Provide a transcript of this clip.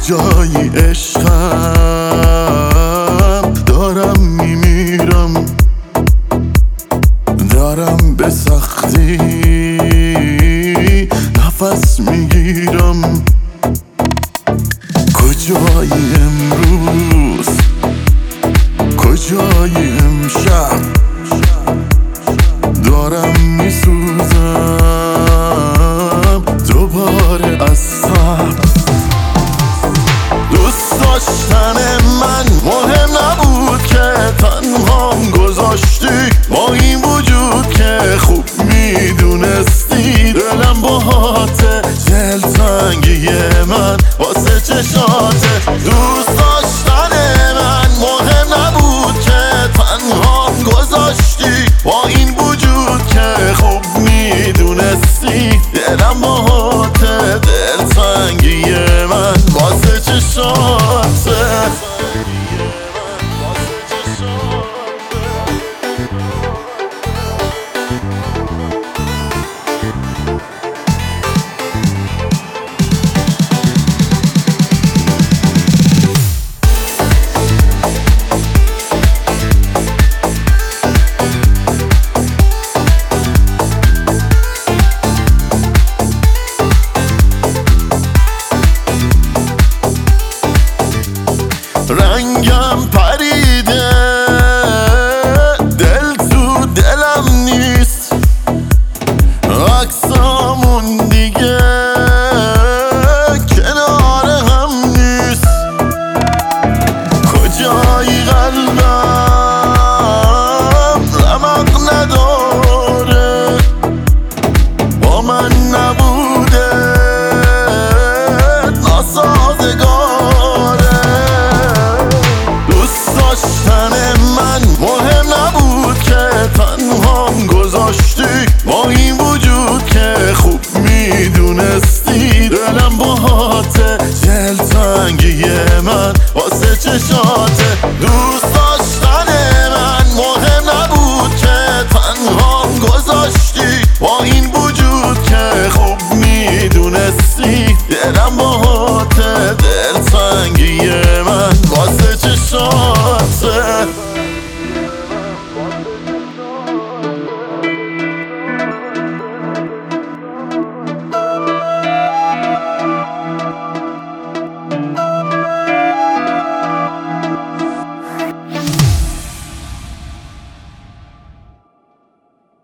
کجایی عشقم؟ دارم میمیرم، دارم به سختی نفس میگیرم. کجایی امروز؟ کجایی امشب؟ دارم میسوزم دوباره از صبر. دوست داشتن من مهم نبود که تنهام گذاشتی، با این وجود که خوب میدونستی دلم باهاته. دلتنگی من واسه چشاته. دوست داشتن من مهم نبود که تنهام گذاشتی، با این وجود که خوب میدونستی دلم باهاته. دلتنگی من واسه چشاته. رنگم پریده، دل تو دلم نیست، عکسامون دیگه کنار هم نیست. کجایی قلبم رمق نداره، با من نبوده ناسازگاره. داشتن من مهم نبود که تنهام گذاشتی، با این وجود که خوب میدونستی دلم باهاته. دلتنگی من واسه چشاته.